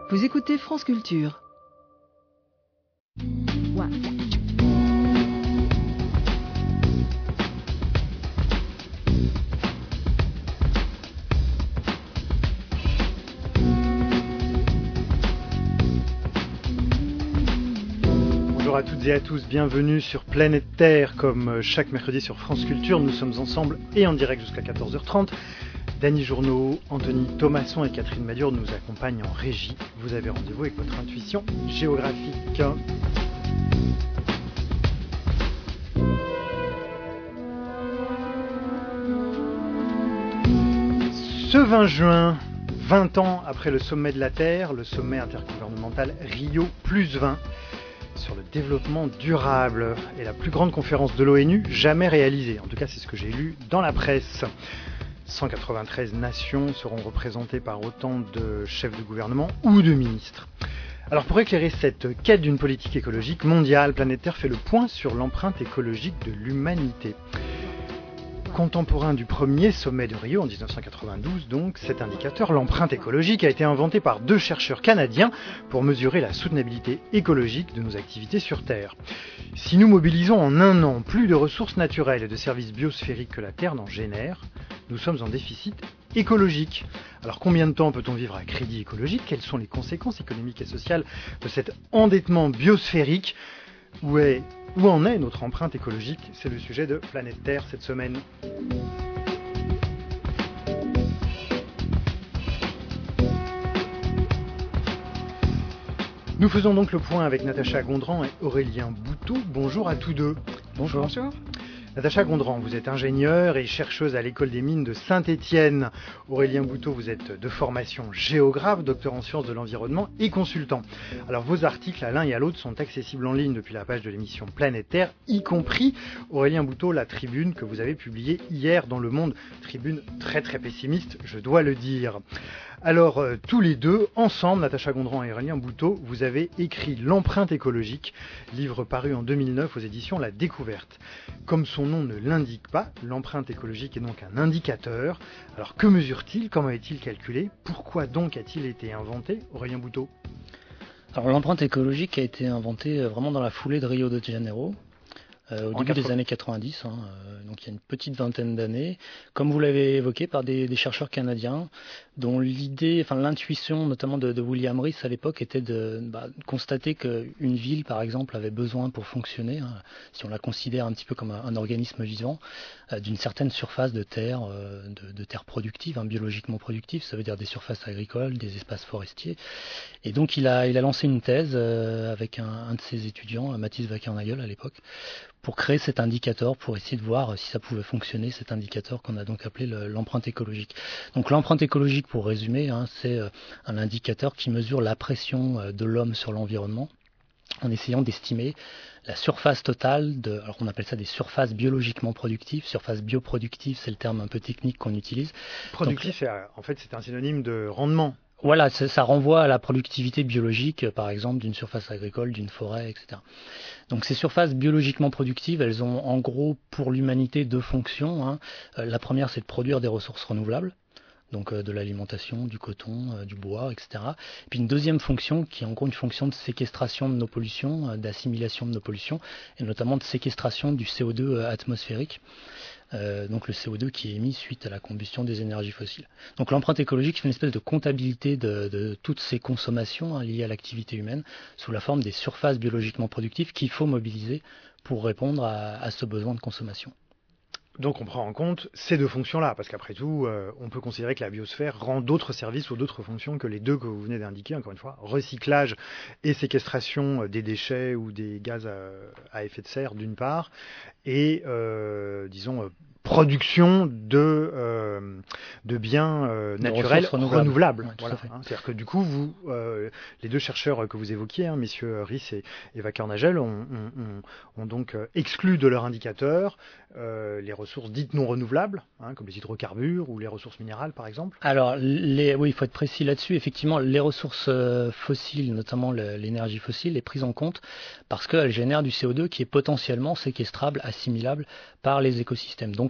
Vous écoutez France Culture. Bonjour à toutes et à tous, bienvenue sur Planète Terre, comme chaque mercredi sur France Culture. Nous sommes ensemble et en direct jusqu'à 14h30. Dany Journeau, Anthony Thomasson et Catherine Madior nous accompagnent en régie. Vous avez rendez-vous avec votre intuition géographique. Ce 20 juin, 20 ans après le sommet de la Terre, le sommet intergouvernemental Rio + 20, sur le développement durable et la plus grande conférence de l'ONU jamais réalisée. En tout cas, c'est ce que j'ai lu dans la presse. 193 nations seront représentées par autant de chefs de gouvernement ou de ministres. Alors pour éclairer cette quête d'une politique écologique mondiale, Planète Terre fait le point sur l'empreinte écologique de l'humanité. Contemporain du premier sommet de Rio en 1992, donc, cet indicateur, l'empreinte écologique, a été inventé par deux chercheurs canadiens pour mesurer la soutenabilité écologique de nos activités sur Terre. Si nous mobilisons en un an plus de ressources naturelles et de services biosphériques que la Terre n'en génère, nous sommes en déficit écologique. Alors combien de temps peut-on vivre à crédit écologique ? Quelles sont les conséquences économiques et sociales de cet endettement biosphérique ? Où en est notre empreinte écologique ? C'est le sujet de Planète Terre cette semaine. Nous faisons donc le point avec Natacha Gondran et Aurélien Bouteau. Bonjour à tous deux. Bonjour. Natacha Gondran, vous êtes ingénieure et chercheuse à l'école des mines de Saint-Étienne. Aurélien Bouteau, vous êtes de formation géographe, docteur en sciences de l'environnement et consultant. Alors vos articles à l'un et à l'autre sont accessibles en ligne depuis la page de l'émission Planète Terre, y compris, Aurélien Bouteau, la tribune que vous avez publiée hier dans Le Monde. Tribune très très pessimiste, je dois le dire. Alors, tous les deux, ensemble, Natacha Gondran et Aurélien Bouteau, vous avez écrit L'empreinte écologique, livre paru en 2009 aux éditions La Découverte. Comme son nom ne l'indique pas, l'empreinte écologique est donc un indicateur. Alors, que mesure-t-il ? Comment est-il calculé ? Pourquoi donc a-t-il été inventé ? Aurélien Bouteau. Alors, l'empreinte écologique a été inventée vraiment dans la foulée de Rio de Janeiro. Au début des années 90, donc il y a une petite vingtaine d'années, comme vous l'avez évoqué, par des chercheurs canadiens, dont l'intuition notamment de William Rees à l'époque était de constater qu'une ville, par exemple, avait besoin pour fonctionner, si on la considère un petit peu comme un organisme vivant, d'une certaine surface de terre, de terre productive, biologiquement productive, ça veut dire des surfaces agricoles, des espaces forestiers. Et donc il a lancé une thèse avec un de ses étudiants, Mathis Wackernagel à l'époque, pour créer cet indicateur, pour essayer de voir si ça pouvait fonctionner, cet indicateur qu'on a donc appelé l'empreinte écologique. Donc l'empreinte écologique, pour résumer, c'est un indicateur qui mesure la pression de l'homme sur l'environnement, en essayant d'estimer la surface totale alors on appelle ça des surfaces biologiquement productives. Surface bioproductive, c'est le terme un peu technique qu'on utilise. Productif, c'est un synonyme de rendement. Voilà, ça renvoie à la productivité biologique, par exemple, d'une surface agricole, d'une forêt, etc. Donc ces surfaces biologiquement productives, elles ont en gros pour l'humanité deux fonctions. La première, c'est de produire des ressources renouvelables, donc de l'alimentation, du coton, du bois, etc. Et puis une deuxième fonction qui est en gros une fonction de séquestration de nos pollutions, d'assimilation de nos pollutions, et notamment de séquestration du CO2 atmosphérique. Donc le CO2 qui est émis suite à la combustion des énergies fossiles. Donc l'empreinte écologique, c'est une espèce de comptabilité de toutes ces consommations liées à l'activité humaine sous la forme des surfaces biologiquement productives qu'il faut mobiliser pour répondre à ce besoin de consommation. Donc on prend en compte ces deux fonctions-là, parce qu'après tout, on peut considérer que la biosphère rend d'autres services ou d'autres fonctions que les deux que vous venez d'indiquer, encore une fois, recyclage et séquestration des déchets ou des gaz à effet de serre d'une part, et production de biens naturels renouvelables. Ouais, voilà, c'est-à-dire que du coup, les deux chercheurs que vous évoquiez, messieurs Rees et Wackernagel, ont donc exclu de leur indicateur les ressources dites non renouvelables, comme les hydrocarbures ou les ressources minérales, par exemple. Alors, oui, il faut être précis là-dessus. Effectivement, les ressources fossiles, notamment l'énergie fossile, est prise en compte parce qu'elle génère du CO2 qui est potentiellement séquestrable, assimilable par les écosystèmes. Donc,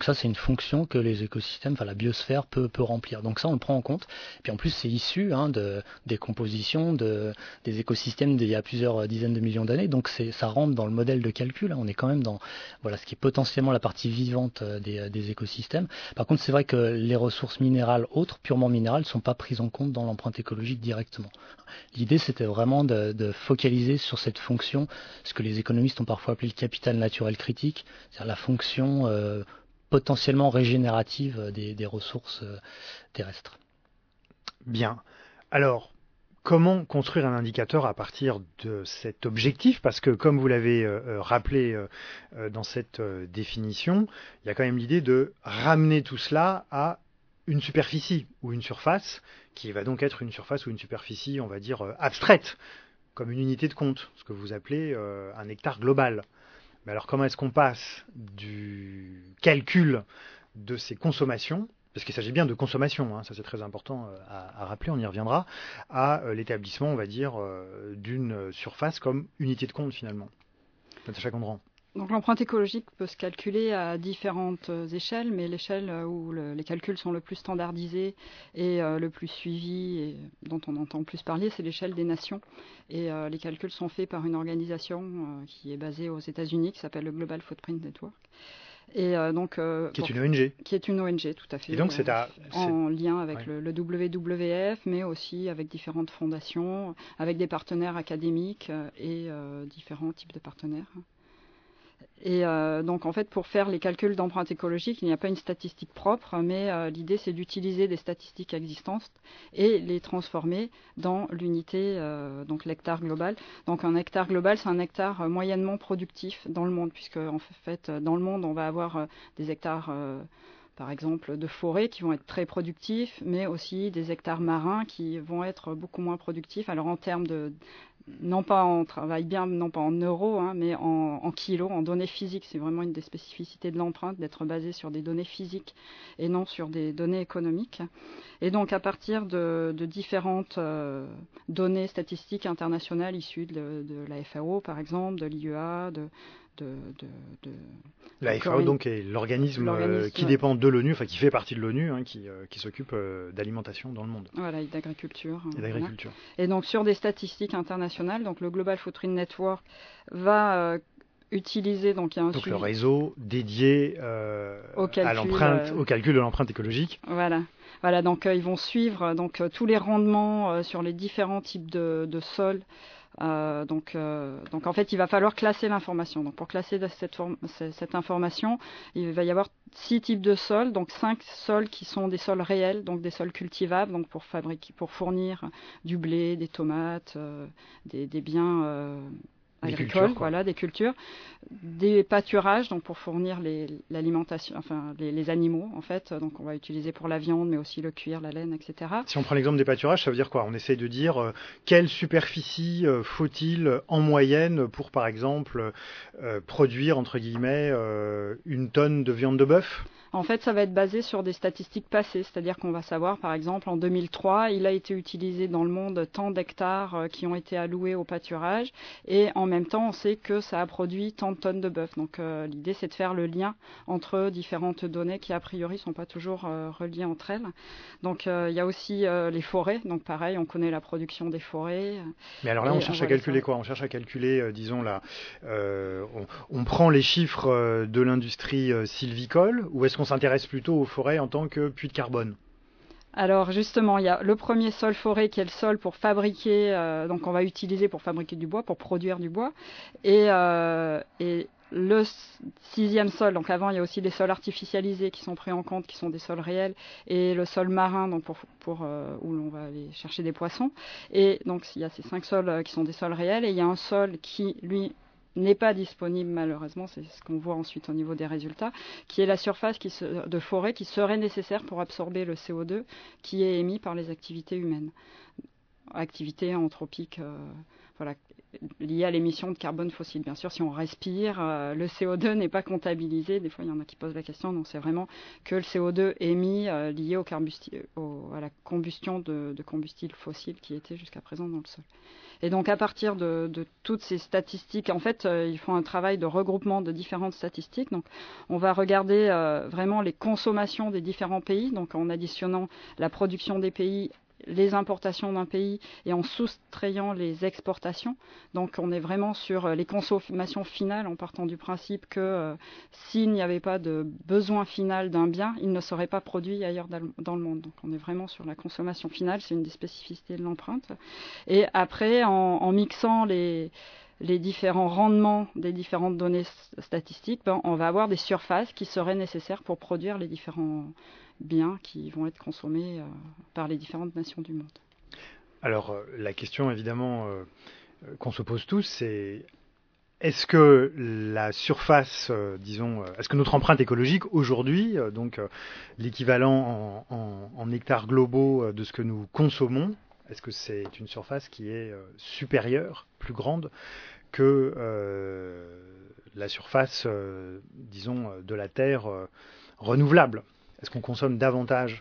Donc ça, c'est une fonction que les écosystèmes, la biosphère peut remplir. Donc ça, on le prend en compte. Et puis en plus, c'est issu des compositions des écosystèmes d'il y a plusieurs dizaines de millions d'années. Donc ça rentre dans le modèle de calcul. On est quand même dans ce qui est potentiellement la partie vivante des écosystèmes. Par contre, c'est vrai que les ressources minérales autres, purement minérales, ne sont pas prises en compte dans l'empreinte écologique directement. L'idée, c'était vraiment de focaliser sur cette fonction, ce que les économistes ont parfois appelé le capital naturel critique, c'est-à-dire la fonction potentiellement régénérative des ressources terrestres. Bien. Alors, comment construire un indicateur à partir de cet objectif ? Parce que, comme vous l'avez rappelé dans cette définition, il y a quand même l'idée de ramener tout cela à une superficie ou une surface, qui va donc être une surface ou une superficie, on va dire, abstraite, comme une unité de compte, ce que vous appelez un hectare global. Mais alors, comment est-ce qu'on passe du calcul de ces consommations, parce qu'il s'agit bien de consommation, ça c'est très important à rappeler, on y reviendra, à l'établissement, on va dire, d'une surface comme unité de compte finalement. Natacha Gondran. Donc l'empreinte écologique peut se calculer à différentes échelles, mais l'échelle où les calculs sont le plus standardisés et le plus suivis et dont on entend le plus parler, c'est l'échelle des nations. Et les calculs sont faits par une organisation qui est basée aux États-Unis, qui s'appelle le Global Footprint Network. Et qui est une ONG. Qui est une ONG, tout à fait. Et donc en lien avec le WWF, mais aussi avec différentes fondations, avec des partenaires académiques et différents types de partenaires. Et donc en fait, pour faire les calculs d'empreinte écologique, il n'y a pas une statistique propre, mais l'idée c'est d'utiliser des statistiques existantes et les transformer dans l'unité, donc l'hectare global. Donc un hectare global, c'est un hectare moyennement productif dans le monde, puisque en fait dans le monde on va avoir des hectares par exemple de forêt qui vont être très productifs, mais aussi des hectares marins qui vont être beaucoup moins productifs. Alors en termes de non pas on travaille bien, non pas en euros, mais en kilos, en données physiques. C'est vraiment une des spécificités de l'empreinte, d'être basée sur des données physiques et non sur des données économiques. Et donc à partir de différentes données statistiques internationales issues de la FAO, par exemple, de l'IEA, la FAO donc est l'organisme qui dépend de l'ONU, qui fait partie de l'ONU, qui s'occupe d'alimentation dans le monde. Voilà, et d'agriculture. Voilà. Et donc sur des statistiques internationales, donc le Global Footprint Network va utiliser donc le réseau dédié au calcul de l'empreinte écologique. Voilà, donc ils vont suivre tous les rendements sur les différents types de sols. Donc en fait, il va falloir classer l'information. Donc pour classer cette information, il va y avoir 6 types de sols, donc 5 sols qui sont des sols réels, donc des sols cultivables, donc pour fournir du blé, des tomates, des biens agricoles, des cultures, des pâturages, donc pour fournir l'alimentation, les animaux en fait, donc on va utiliser pour la viande, mais aussi le cuir, la laine, etc. Si on prend l'exemple des pâturages, ça veut dire quoi ? On essaye de dire quelle superficie faut-il en moyenne pour, par exemple, produire entre guillemets une tonne de viande de bœuf ? En fait, ça va être basé sur des statistiques passées, c'est-à-dire qu'on va savoir, par exemple, en 2003, il a été utilisé dans le monde tant d'hectares qui ont été alloués au pâturage, et en même temps, on sait que ça a produit tant de tonnes de bœuf. Donc, l'idée, c'est de faire le lien entre différentes données qui, a priori, sont pas toujours reliées entre elles. Donc, il y a aussi les forêts. Donc, pareil, on connaît la production des forêts. Mais alors là, on cherche à calculer quoi ? On cherche à calculer, disons là, on prend les chiffres de l'industrie sylvicole, ou est-ce qu'on s'intéresse plutôt aux forêts en tant que puits de carbone ? Alors justement, il y a le premier sol forêt qui est le sol pour fabriquer, donc on va utiliser pour fabriquer du bois, pour produire du bois, et le 6e sol, donc avant il y a aussi des sols artificialisés qui sont pris en compte, qui sont des sols réels, et le sol marin, donc pour où l'on va aller chercher des poissons, et donc il y a ces 5 sols qui sont des sols réels, et il y a un sol qui lui n'est pas disponible malheureusement, c'est ce qu'on voit ensuite au niveau des résultats, qui est la surface de forêt qui serait nécessaire pour absorber le CO2 qui est émis par les activités humaines, activités anthropiques liées à l'émission de carbone fossile. Bien sûr, si on respire, le CO2 n'est pas comptabilisé. Des fois, il y en a qui posent la question. Donc, c'est vraiment que le CO2 émis lié à la combustion de combustibles fossiles qui étaient jusqu'à présent dans le sol. Et donc, à partir de toutes ces statistiques, en fait, ils font un travail de regroupement de différentes statistiques. Donc, on va regarder vraiment les consommations des différents pays, donc en additionnant la production des pays, les importations d'un pays et en soustrayant les exportations. Donc on est vraiment sur les consommations finales en partant du principe que s'il n'y avait pas de besoin final d'un bien, il ne serait pas produit ailleurs dans le monde. Donc on est vraiment sur la consommation finale, c'est une des spécificités de l'empreinte. Et après, en mixant les différents rendements des différentes données statistiques, on va avoir des surfaces qui seraient nécessaires pour produire les différents biens qui vont être consommés par les différentes nations du monde. Alors, la question évidemment qu'on se pose tous, c'est est-ce que la surface, est-ce que notre empreinte écologique aujourd'hui, l'équivalent en hectares globaux de ce que nous consommons, est-ce que c'est une surface qui est supérieure, plus grande que la surface, de la Terre renouvelable ? Est-ce qu'on consomme davantage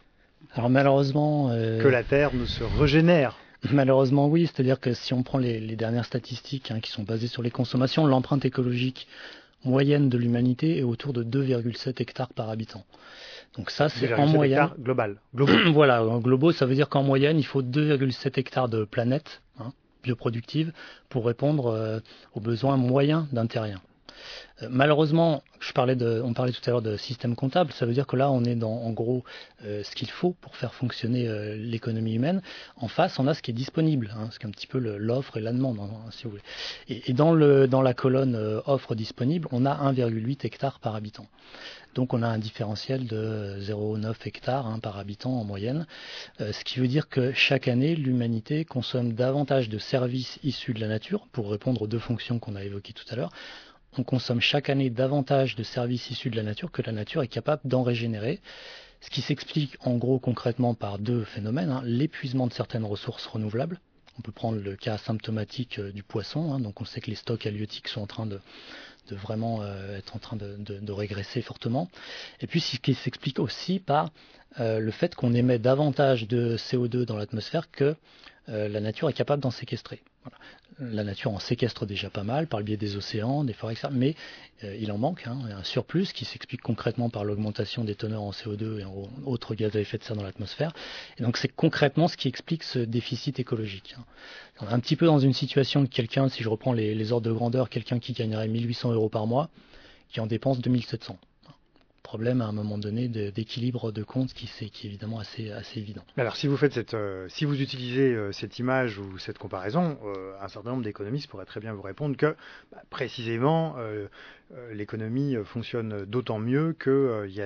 que la Terre ne se régénère ? Malheureusement, oui. C'est-à-dire que si on prend les dernières statistiques qui sont basées sur les consommations, l'empreinte écologique moyenne de l'humanité est autour de 2,7 hectares par habitant. Donc ça, c'est en moyenne. Global. Voilà, en globaux, ça veut dire qu'en moyenne, il faut 2,7 hectares de planète bioproductive pour répondre aux besoins moyens d'un terrien. Malheureusement, on parlait tout à l'heure de système comptable, ça veut dire que là on est dans en gros ce qu'il faut pour faire fonctionner l'économie humaine. En face, on a ce qui est disponible, ce qui est un petit peu l'offre et la demande, si vous voulez. Et dans la colonne offre disponible, on a 1,8 hectare par habitant. Donc on a un différentiel de 0,9 hectares par habitant en moyenne, ce qui veut dire que chaque année, l'humanité consomme davantage de services issus de la nature, pour répondre aux deux fonctions qu'on a évoquées tout à l'heure. On consomme chaque année davantage de services issus de la nature que la nature est capable d'en régénérer, ce qui s'explique en gros concrètement par deux phénomènes, l'épuisement de certaines ressources renouvelables. On peut prendre le cas symptomatique du poisson, donc on sait que les stocks halieutiques sont en train de vraiment être en train de régresser fortement. Et puis ce qui s'explique aussi par le fait qu'on émet davantage de CO2 dans l'atmosphère que la nature est capable d'en séquestrer. Voilà. La nature en séquestre déjà pas mal par le biais des océans, des forêts, etc. Mais il en manque un surplus qui s'explique concrètement par l'augmentation des teneurs en CO2 et en autres gaz à effet de serre dans l'atmosphère. Et donc c'est concrètement ce qui explique ce déficit écologique. On est un petit peu dans une situation de quelqu'un, si je reprends les ordres de grandeur, quelqu'un qui gagnerait 1 800 € par mois, qui en dépense 2 700. Problème à un moment donné d'équilibre de compte qui est évidemment assez évident. Alors si vous utilisez cette image ou cette comparaison, un certain nombre d'économistes pourraient très bien vous répondre que précisément l'économie fonctionne d'autant mieux qu'il y a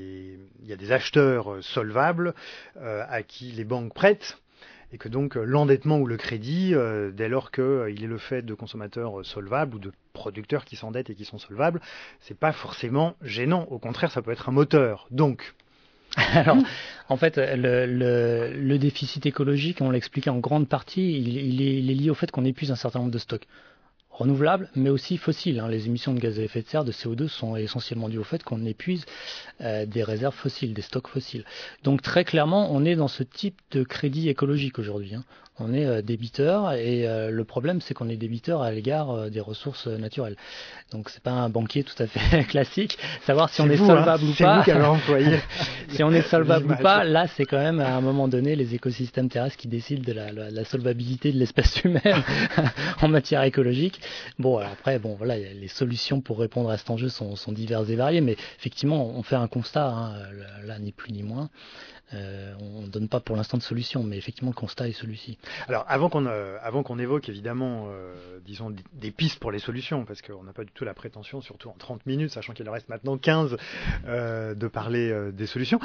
des acheteurs solvables à qui les banques prêtent. Et que donc l'endettement ou le crédit, dès lors qu'il est le fait de consommateurs solvables ou de producteurs qui s'endettent et qui sont solvables, c'est pas forcément gênant. Au contraire, ça peut être un moteur. Donc, alors, en fait, le déficit écologique, on l'expliquait en grande partie, il est lié au fait qu'on épuise un certain nombre de stocks renouvelables, mais aussi fossiles. Les émissions de gaz à effet de serre, de CO2, sont essentiellement dues au fait qu'on épuise des réserves fossiles, des stocks fossiles. Donc très clairement, on est dans ce type de crédit écologique aujourd'hui. On est débiteur et le problème, c'est qu'on est débiteur à l'égard des ressources naturelles. Donc c'est pas un banquier tout à fait classique. Savoir si on est solvable ou pas. C'est vous qui avez employé. Si on est solvable ou pas, là c'est quand même à un moment donné les écosystèmes terrestres qui décident de la solvabilité de l'espèce humaine en matière écologique. Bon, alors après, voilà, les solutions pour répondre à cet enjeu sont diverses et variées, mais effectivement, on fait un constat, là ni plus ni moins. On ne donne pas pour l'instant de solution, mais effectivement le constat est celui-ci. Alors avant qu'on évoque évidemment des pistes pour les solutions, parce qu'on n'a pas du tout la prétention, surtout en 30 minutes, sachant qu'il en reste maintenant 15, de parler des solutions,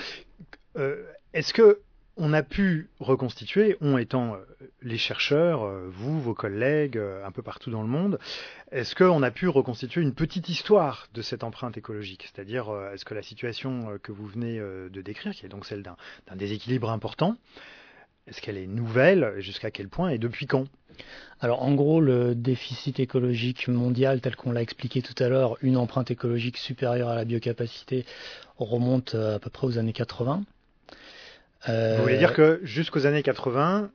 est-ce que on a pu reconstituer, on étant les chercheurs, vous, vos collègues, un peu partout dans le monde, est-ce qu'on a pu reconstituer une petite histoire de cette empreinte écologique ? C'est-à-dire, est-ce que la situation que vous venez de décrire, qui est donc celle d'un déséquilibre important, Est-ce qu'elle est nouvelle? Jusqu'à quel point et depuis quand? Alors en gros, le déficit écologique mondial, tel qu'on l'a expliqué tout à l'heure, une empreinte écologique supérieure à la biocapacité, remonte à peu près aux années 80. Vous voulez dire que jusqu'aux années 80,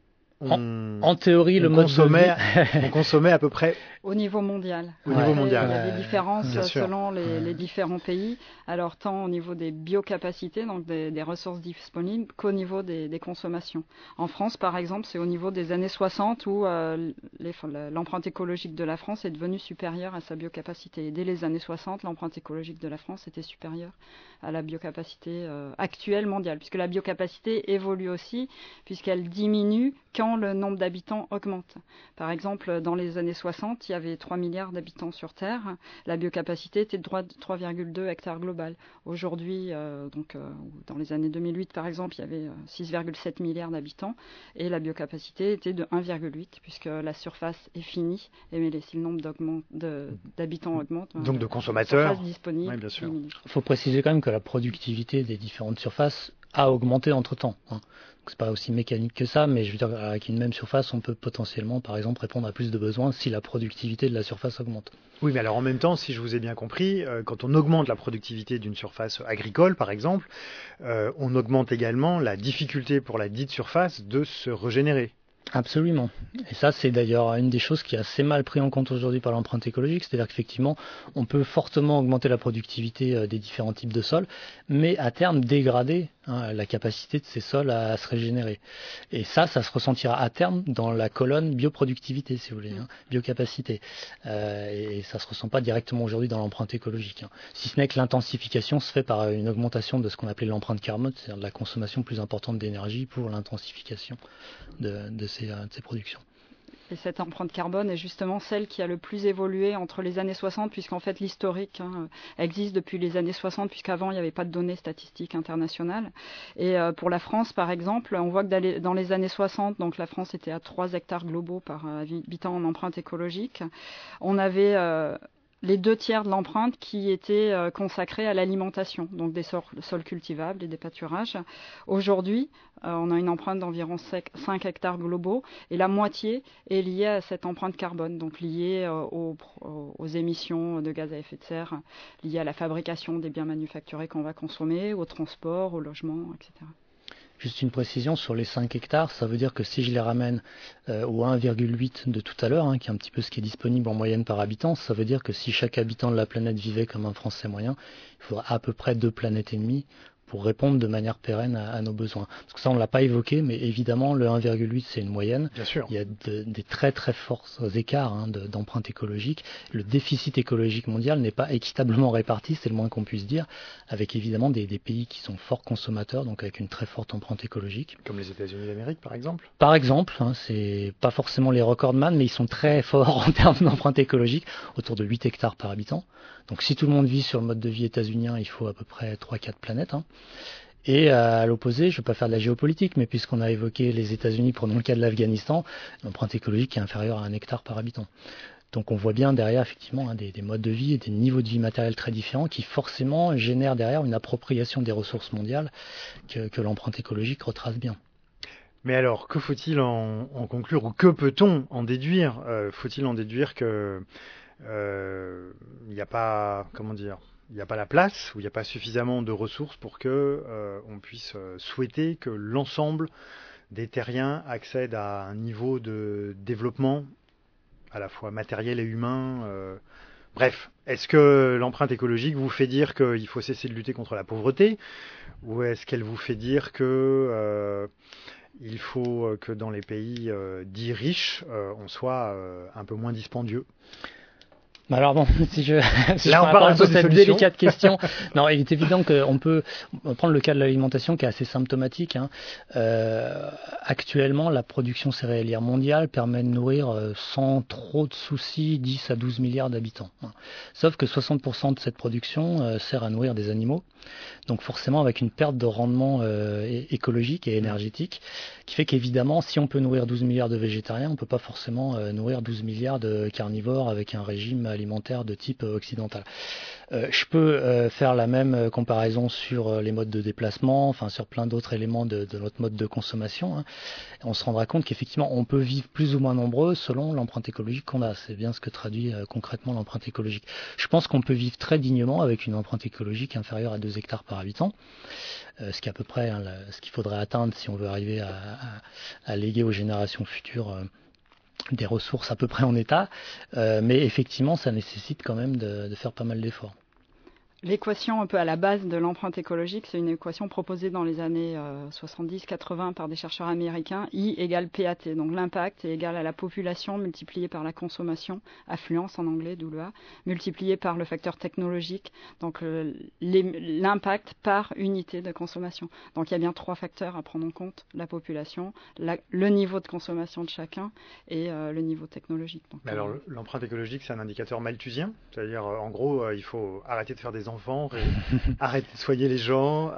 en théorie, on consommait à peu près au niveau mondial. Au niveau mondial. Il y a des différences selon les différents pays. Alors tant au niveau des biocapacités, donc des ressources disponibles, qu'au niveau des consommations. En France, par exemple, c'est au niveau des années 60 où l'empreinte écologique de la France est devenue supérieure à sa biocapacité. Et dès les années 60, l'empreinte écologique de la France était supérieure à la biocapacité actuelle mondiale, puisque la biocapacité évolue aussi, puisqu'elle diminue quand le nombre d'habitants augmente. Par exemple, dans les années 60, il y avait 3 milliards d'habitants sur Terre. La biocapacité était de 3,2 hectares global. Aujourd'hui, dans les années 2008, par exemple, il y avait 6,7 milliards d'habitants et la biocapacité était de 1,8 puisque la surface est finie. Mais si le nombre d'habitants augmente, donc de consommateurs, la surface disponible diminue. Il faut préciser quand même que la productivité des différentes surfaces a augmenté entre-temps. C'est pas aussi mécanique que ça, mais je veux dire, avec une même surface, on peut potentiellement, par exemple, répondre à plus de besoins si la productivité de la surface augmente. Oui, mais alors en même temps, si je vous ai bien compris, quand on augmente la productivité d'une surface agricole, par exemple, on augmente également la difficulté pour la dite surface de se régénérer. Absolument. Et ça, c'est d'ailleurs une des choses qui est assez mal pris en compte aujourd'hui par l'empreinte écologique, c'est-à-dire qu'effectivement, on peut fortement augmenter la productivité des différents types de sols, mais à terme dégrader la capacité de ces sols à se régénérer. Et ça se ressentira à terme dans la colonne bioproductivité, si vous voulez, biocapacité. Et ça se ressent pas directement aujourd'hui dans l'empreinte écologique. Si ce n'est que l'intensification se fait par une augmentation de ce qu'on appelait l'empreinte carbone, c'est-à-dire de la consommation plus importante d'énergie pour l'intensification de ces productions. Et cette empreinte carbone est justement celle qui a le plus évolué entre les années 60, puisqu'en fait l'historique existe depuis les années 60, puisqu'avant il n'y avait pas de données statistiques internationales. Et pour la France, par exemple, on voit que dans les années 60, donc la France était à 3 hectares globaux par habitant en empreinte écologique. On avait les 2/3 de l'empreinte qui étaient consacrés à l'alimentation, donc des sols cultivables et des pâturages. Aujourd'hui, on a une empreinte d'environ 5 hectares globaux et la moitié est liée à cette empreinte carbone, donc liée aux émissions de gaz à effet de serre, liées à la fabrication des biens manufacturés qu'on va consommer, au transport, au logement, etc. Juste une précision sur les 5 hectares, ça veut dire que si je les ramène au 1,8 de tout à l'heure, qui est un petit peu ce qui est disponible en moyenne par habitant, ça veut dire que si chaque habitant de la planète vivait comme un Français moyen, il faudrait à peu près 2 planètes et demie pour répondre de manière pérenne à nos besoins. Parce que ça, on ne l'a pas évoqué, mais évidemment, le 1,8, c'est une moyenne. Bien sûr. Il y a des très très forts écarts d'empreinte écologique. Le déficit écologique mondial n'est pas équitablement réparti, c'est le moins qu'on puisse dire, avec évidemment des pays qui sont forts consommateurs, donc avec une très forte empreinte écologique. Comme les États-Unis d'Amérique, par exemple. Par exemple, c'est pas forcément les recordman, mais ils sont très forts en termes d'empreinte écologique, autour de 8 hectares par habitant. Donc si tout le monde vit sur le mode de vie états-unien, il faut à peu près 3-4 planètes. Et à l'opposé, je ne veux pas faire de la géopolitique, mais puisqu'on a évoqué les États-Unis, prenons le cas de l'Afghanistan, l'empreinte écologique est inférieure à 1 hectare par habitant. Donc on voit bien derrière effectivement des modes de vie et des niveaux de vie matériels très différents qui forcément génèrent derrière une appropriation des ressources mondiales que l'empreinte écologique retrace bien. Mais alors, que faut-il en conclure ou que peut-on en déduire? Faut-il en déduire que il n'y a pas, il n'y a pas la place ou il n'y a pas suffisamment de ressources pour que on puisse souhaiter que l'ensemble des terriens accèdent à un niveau de développement à la fois matériel et humain. Bref, est-ce que l'empreinte écologique vous fait dire qu'il faut cesser de lutter contre la pauvreté, ou est-ce qu'elle vous fait dire que il faut que dans les pays dits riches, on soit un peu moins dispendieux? Alors bon, si je là on parle un peu de cette solution. délicate question. Non, il est évident qu'on peut prendre le cas de l'alimentation qui est assez symptomatique. Actuellement, la production céréalière mondiale permet de nourrir sans trop de soucis 10 à 12 milliards d'habitants. Sauf que 60% de cette production sert à nourrir des animaux. Donc forcément avec une perte de rendement écologique et énergétique qui fait qu'évidemment si on peut nourrir 12 milliards de végétariens, on ne peut pas forcément nourrir 12 milliards de carnivores avec un régime alimentaire alimentaire de type occidental. Je peux faire la même comparaison sur les modes de déplacement, enfin sur plein d'autres éléments de notre mode de consommation. Hein. On se rendra compte qu'effectivement, on peut vivre plus ou moins nombreux selon l'empreinte écologique qu'on a. C'est bien ce que traduit concrètement l'empreinte écologique. Je pense qu'on peut vivre très dignement avec une empreinte écologique inférieure à 2 hectares par habitant, ce qui est à peu près ce qu'il faudrait atteindre si on veut arriver à léguer aux générations futures des ressources à peu près en état. Mais effectivement, ça nécessite quand même de faire pas mal d'efforts. L'équation un peu à la base de l'empreinte écologique, c'est une équation proposée dans les années 70-80 par des chercheurs américains, I égale PAT. Donc l'impact est égal à la population multipliée par la consommation, affluence en anglais, d'où le A, multiplié par le facteur technologique, donc l'impact par unité de consommation. Donc il y a bien 3 facteurs à prendre en compte, la population, le niveau de consommation de chacun et le niveau technologique. Donc, alors l'empreinte écologique, c'est un indicateur malthusien, c'est-à-dire en gros, il faut arrêter de faire des enfants, arrêter de soigner les gens.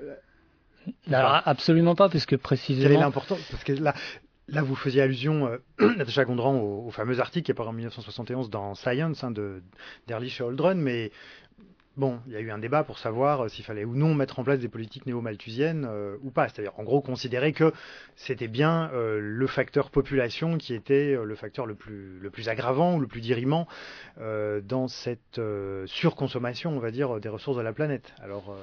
Alors, absolument pas, puisque précisément... Quelle est l'importance ? Parce que là, vous faisiez allusion, Natacha Gondran, au fameux article qui est paru en 1971 dans Science, d'Ehrlich et Holdren, mais bon, il y a eu un débat pour savoir s'il fallait ou non mettre en place des politiques néo-malthusiennes ou pas. C'est-à-dire, en gros, considérer que c'était bien le facteur population qui était le facteur le plus aggravant ou le plus dirimant dans cette surconsommation, on va dire, des ressources de la planète. Alors,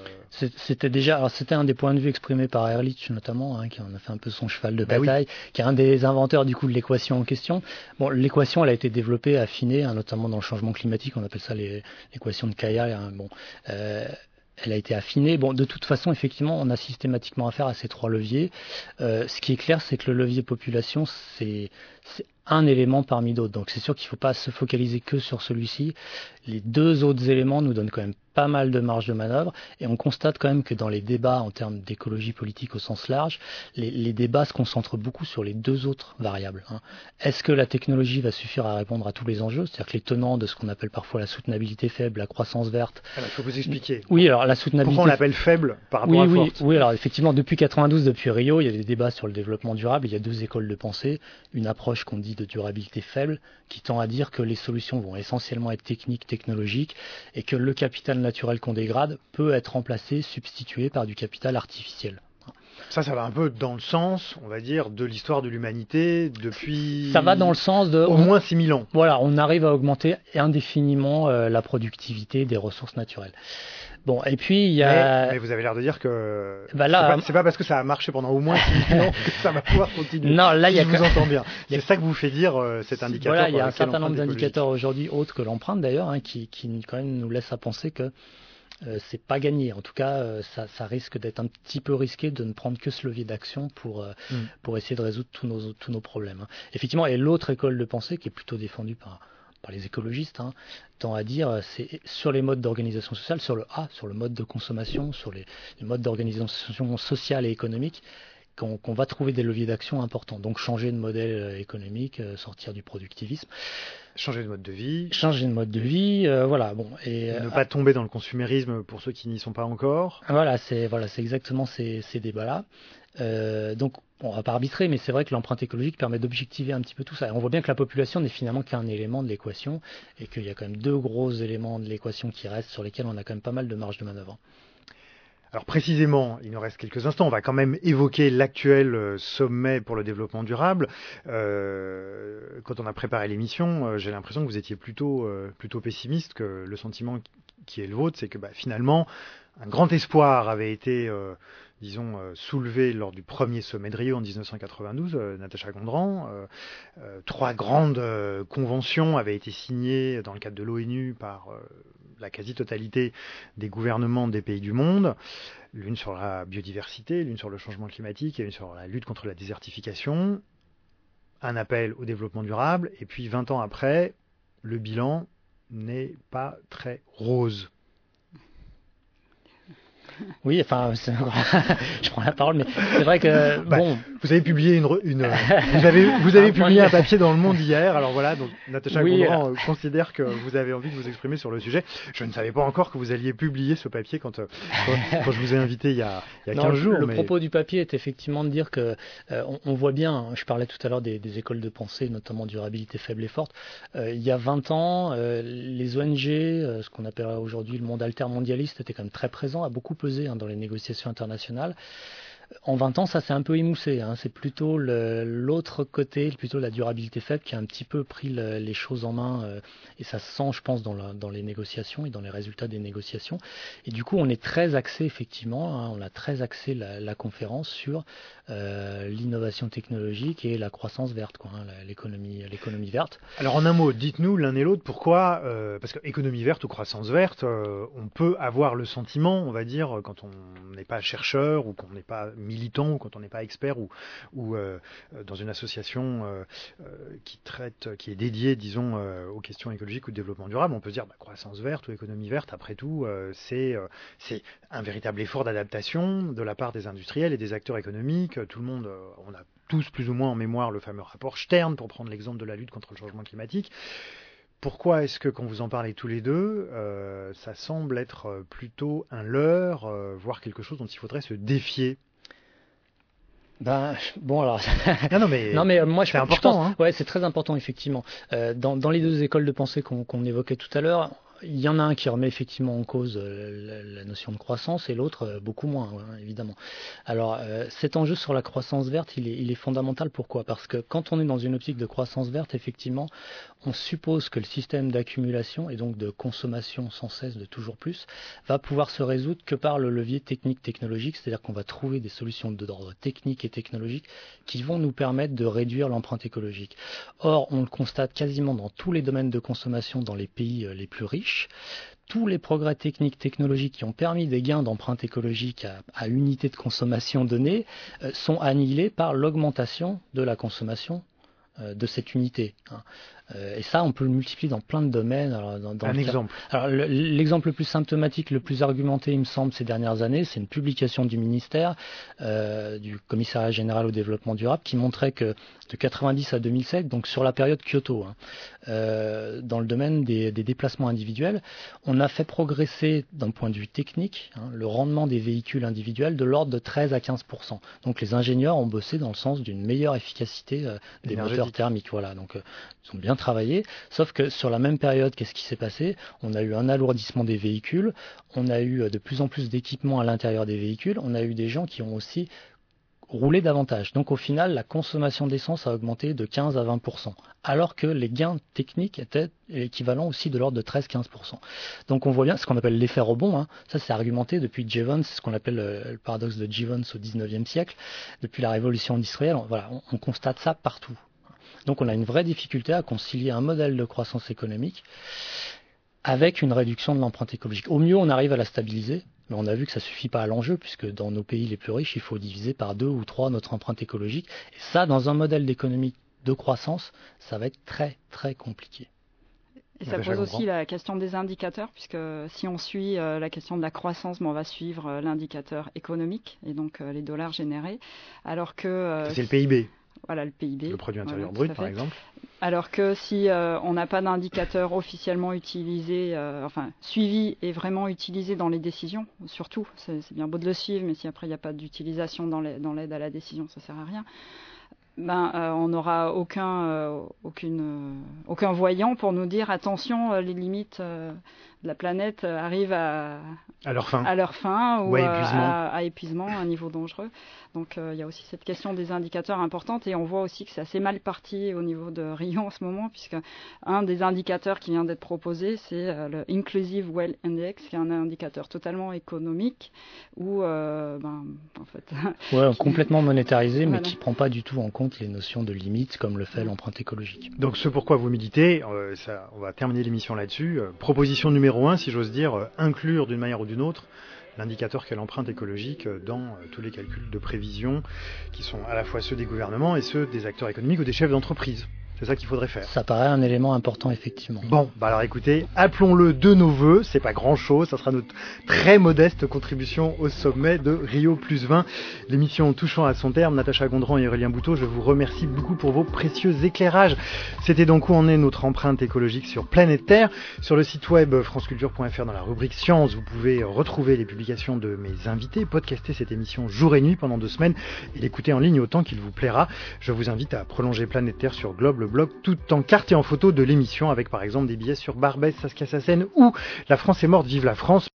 c'était un des points de vue exprimés par Ehrlich notamment, qui en a fait un peu son cheval de bataille, qui est un des inventeurs du coup de l'équation en question. Bon, l'équation, elle a été développée, affinée, notamment dans le changement climatique. On appelle ça l'équation de Kaya. Elle a été affinée. Bon, de toute façon, effectivement, on a systématiquement affaire à ces 3 leviers. Ce qui est clair, c'est que le levier population, c'est un élément parmi d'autres. Donc, c'est sûr qu'il ne faut pas se focaliser que sur celui-ci. Les 2 autres éléments nous donnent quand même pas mal de marge de manœuvre. Et on constate quand même que dans les débats en termes d'écologie politique au sens large, les débats se concentrent beaucoup sur les 2 autres variables. Est-ce que la technologie va suffire à répondre à tous les enjeux ? C'est-à-dire que les tenants de ce qu'on appelle parfois la soutenabilité faible, la croissance verte... Alors, il faut vous expliquer. Oui, alors la soutenabilité... Pourquoi on l'appelle faible par rapport à forte ? Oui, alors effectivement, depuis 92, depuis Rio, il y a des débats sur le développement durable. Il y a 2 écoles de pensée. Une approche qu'on dit de durabilité faible, qui tend à dire que les solutions vont essentiellement être techniques, technologiques, et que le capital naturel qu'on dégrade peut être remplacé, substitué par du capital artificiel. Ça va un peu dans le sens, on va dire, de l'histoire de l'humanité depuis... Ça va dans le sens de... Au moins 6000 ans. Voilà, on arrive à augmenter indéfiniment la productivité des ressources naturelles. Bon, et puis il y a... Mais vous avez l'air de dire que là, c'est pas parce que ça a marché pendant au moins 6000 ans que ça va pouvoir continuer. Non, là, je vous entends bien. C'est ça que vous fait dire cet indicateur. Voilà, il y a un certain nombre d'indicateurs aujourd'hui, autres que l'empreinte d'ailleurs, qui quand même nous laissent à penser que c'est pas gagné. En tout cas, ça risque d'être un petit peu risqué de ne prendre que ce levier d'action pour essayer de résoudre tous nos problèmes. Effectivement, et l'autre école de pensée qui est plutôt défendue par les écologistes, tend à dire c'est sur les modes d'organisation sociale, sur le mode de consommation, sur les modes d'organisation sociale et économique, qu'on va trouver des leviers d'action importants. Donc changer de modèle économique, sortir du productivisme. Changer de mode de vie. Voilà. Bon, et ne pas tomber dans le consumérisme pour ceux qui n'y sont pas encore. Voilà, c'est exactement ces débats-là. Donc, on va pas arbitrer, mais c'est vrai que l'empreinte écologique permet d'objectiver un petit peu tout ça. Et on voit bien que la population n'est finalement qu'un élément de l'équation, et qu'il y a quand même 2 gros éléments de l'équation qui restent, sur lesquels on a quand même pas mal de marge de manœuvre. Alors précisément, il nous reste quelques instants, on va quand même évoquer l'actuel sommet pour le développement durable. Quand on a préparé l'émission, j'ai l'impression que vous étiez plutôt pessimiste, que le sentiment qui est le vôtre, c'est que finalement, un grand espoir avait été soulevé lors du premier sommet de Rio en 1992, Natacha Gondran. 3 grandes conventions avaient été signées dans le cadre de l'ONU par la quasi-totalité des gouvernements des pays du monde, l'une sur la biodiversité, l'une sur le changement climatique et l'une sur la lutte contre la désertification, un appel au développement durable, et puis 20 ans après, le bilan n'est pas très rose. Oui, enfin, je prends la parole, mais c'est vrai que bon. Vous avez publié vous avez publié un papier dans Le Monde hier. Alors voilà, donc Natacha Gondran considère que vous avez envie de vous exprimer sur le sujet. Je ne savais pas encore que vous alliez publier ce papier quand je vous ai invité il y a 15 jours. Le propos du papier est effectivement de dire que on voit bien. Je parlais tout à l'heure des écoles de pensée, notamment durabilité faible et forte. Il y a 20 ans, les ONG, ce qu'on appelle aujourd'hui le monde altermondialiste, était quand même très présent, a beaucoup pesé dans les négociations internationales. En 20 ans, ça s'est un peu émoussé. C'est plutôt l'autre côté, plutôt la durabilité faible, qui a un petit peu pris les choses en main. Et ça se sent, je pense, dans les négociations et dans les résultats des négociations. Et du coup, on est très axé, effectivement, on a très axé la conférence sur l'innovation technologique et la croissance verte, l'économie verte. Alors en un mot, dites-nous l'un et l'autre pourquoi, parce que économie verte ou croissance verte, on peut avoir le sentiment, on va dire, quand on n'est pas chercheur ou qu'on n'est pas militant ou quand on n'est pas expert ou dans une association qui est dédiée, disons, aux questions écologiques ou de développement durable, on peut se dire croissance verte ou économie verte, après tout, c'est un véritable effort d'adaptation de la part des industriels et des acteurs économiques. Tout le monde, on a tous plus ou moins en mémoire le fameux rapport Stern, pour prendre l'exemple de la lutte contre le changement climatique. Pourquoi est-ce que quand vous en parlez tous les deux, ça semble être plutôt un leurre, voire quelque chose dont il faudrait se défier? Bon alors. non mais moi c'est important. Ouais, c'est très important effectivement. Dans les deux écoles de pensée qu'on évoquait tout à l'heure, il y en a un qui remet effectivement en cause la notion de croissance et l'autre beaucoup moins, évidemment. Alors cet enjeu sur la croissance verte, il est fondamental. Pourquoi ? Parce que quand on est dans une optique de croissance verte, effectivement, on suppose que le système d'accumulation et donc de consommation sans cesse de toujours plus va pouvoir se résoudre que par le levier technique-technologique, c'est-à-dire qu'on va trouver des solutions d'ordre technique et technologique qui vont nous permettre de réduire l'empreinte écologique. Or, on le constate quasiment dans tous les domaines de consommation dans les pays les plus riches. Tous les progrès techniques, technologiques qui ont permis des gains d'empreinte écologique à unité de consommation donnée sont annihilés par l'augmentation de la consommation de cette unité. Et ça, on peut le multiplier dans plein de domaines. Alors, un exemple. Alors, l'exemple le plus symptomatique, le plus argumenté, il me semble, ces dernières années, c'est une publication du ministère, du Commissariat général au développement durable, qui montrait que de 90 à 2007, donc sur la période Kyoto, dans le domaine des déplacements individuels, on a fait progresser, d'un point de vue technique, le rendement des véhicules individuels de l'ordre de 13 à 15%. Donc les ingénieurs ont bossé dans le sens d'une meilleure efficacité des moteurs thermiques. Voilà, donc ils ont bien travaillé, sauf que sur la même période, qu'est-ce qui s'est passé ? On a eu un alourdissement des véhicules, on a eu de plus en plus d'équipements à l'intérieur des véhicules, on a eu des gens qui ont aussi roulé davantage. Donc au final, la consommation d'essence a augmenté de 15 à 20%, alors que les gains techniques étaient équivalents aussi de l'ordre de 13-15%. Donc on voit bien ce qu'on appelle l'effet rebond. Ça, c'est argumenté depuis Jevons, ce qu'on appelle le paradoxe de Jevons au 19e siècle, depuis la révolution industrielle. Voilà, on constate ça partout. Donc on a une vraie difficulté à concilier un modèle de croissance économique avec une réduction de l'empreinte écologique. Au mieux, on arrive à la stabiliser, mais on a vu que ça ne suffit pas à l'enjeu, puisque dans nos pays les plus riches, il faut diviser par 2 ou 3 notre empreinte écologique. Et ça, dans un modèle d'économie de croissance, ça va être très très compliqué. Et ça pose aussi la question des indicateurs, puisque si on suit la question de la croissance, on va suivre l'indicateur économique, et donc les dollars générés, alors que... c'est le PIB. Voilà, le PIB. Le produit intérieur brut, par exemple. Alors que si on n'a pas d'indicateur officiellement utilisé, suivi et vraiment utilisé dans les décisions, surtout, c'est bien beau de le suivre, mais si après il n'y a pas d'utilisation dans l'aide à la décision, ça ne sert à rien. On n'aura aucun voyant pour nous dire attention, les limites de la planète arrivent à leur fin ou à épuisement, à un niveau dangereux. Donc il y a aussi cette question des indicateurs importante, et on voit aussi que c'est assez mal parti au niveau de Rio en ce moment, puisque un des indicateurs qui vient d'être proposé, c'est le Inclusive Well Index, qui est un indicateur totalement économique où complètement monétarisé, mais qui ne prend pas du tout en compte les notions de limites comme le fait l'empreinte écologique. Donc ce pourquoi vous militez, on va terminer l'émission là-dessus. Proposition numéro 1, si j'ose dire, inclure d'une manière ou d'une autre l'indicateur qu'est l'empreinte écologique dans tous les calculs de prévision qui sont à la fois ceux des gouvernements et ceux des acteurs économiques ou des chefs d'entreprise. C'est ça qu'il faudrait faire. Ça paraît un élément important, effectivement. Bon, alors écoutez, appelons-le de nos vœux, c'est pas grand-chose, ça sera notre très modeste contribution au sommet de Rio+20. L'émission touchant à son terme, Natacha Gondran et Aurélien Bouteau, je vous remercie beaucoup pour vos précieux éclairages. C'était donc où en est notre empreinte écologique sur Planète Terre. Sur le site web franceculture.fr, dans la rubrique Sciences, vous pouvez retrouver les publications de mes invités, podcaster cette émission jour et nuit pendant 2 semaines et l'écouter en ligne autant qu'il vous plaira. Je vous invite à prolonger Planète Terre sur Globe, le blog tout en carte et en photo de l'émission, avec par exemple des billets sur Barbès, Saskia Sassen ou La France est morte, vive la France.